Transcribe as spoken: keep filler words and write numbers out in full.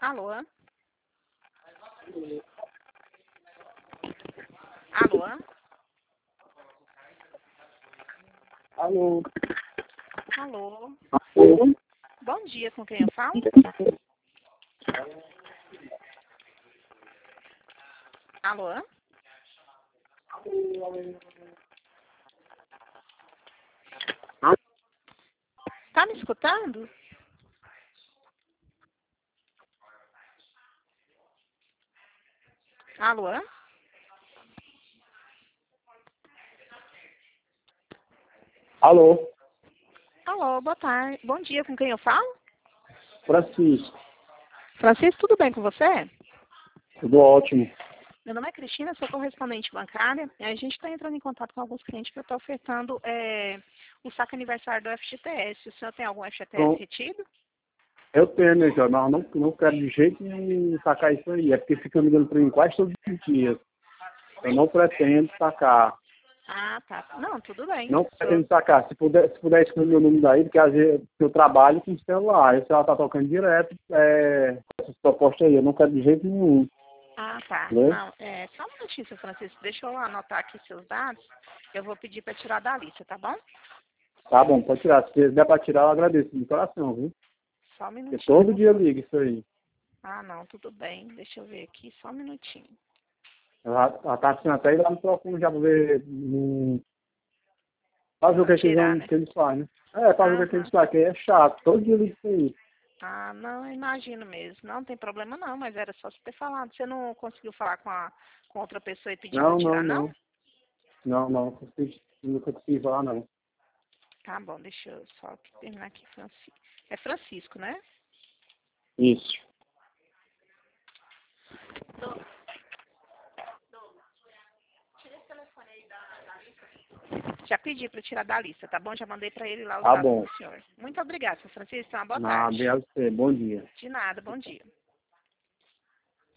Alô? Alô? Alô? Alô? Alô? Bom dia, com quem eu falo? Alô? Tá me escutando? Alô? Alô? Alô, boa tarde. Bom dia, com quem eu falo? Francisco, Francisco, tudo bem com você? tudo ótimo. Meu nome é Cristina, sou correspondente bancária. E a gente está entrando em contato com alguns clientes para estar ofertando é, o saque aniversário do F G T S. O senhor tem algum F G T S Então, retido? eu tenho, né, Jorge? Mas não, não quero de jeito nenhum sacar isso aí. É porque fica me dando para mim quase todos os dias. Eu não pretendo sacar. Ah, tá. Não, tudo bem. Não O senhor... pretendo sacar. Se puder, se puder escrever meu nome daí, porque às vezes eu trabalho com celular. Esse celular tá tocando direto é, essas propostas aí. Eu não quero de jeito nenhum. Ah, tá. Entendeu? Não, é, só um minutinho, seu Francisco. Deixa eu anotar aqui seus dados. Eu vou pedir para tirar da lista, tá bom? Tá bom, pode tirar. Se der para tirar, eu agradeço de coração, viu? Só um Porque minutinho. todo dia eu ligo isso aí. Ah, não, tudo bem. Deixa eu ver aqui, só um minutinho. Ela, ela tá assim até ir lá no Procon já pra ver. Hum, fazer o que, é que, eles Tirar, vão- né? que eles fazem, né? É, fazer o que, é que eles Aham. fazem, que aí é chato. Todo dia eu ligo isso aí. Ah, não, eu imagino mesmo. Não tem problema não, mas era só você ter falado. Você não conseguiu falar com, a, com outra pessoa e pedir para Não, não, tirar, não? não. Não, não. Consigo, nunca consegui falar, não. Tá bom, deixa eu só aqui terminar aqui, Francisco. É Francisco, né? Isso. Já pedi para tirar da lista, tá bom? Já mandei para ele lá os Tá dados bom. do senhor. Muito obrigada, seu Francisco. Uma boa Nada, tarde. obrigado a você. Bom dia. De nada, bom dia.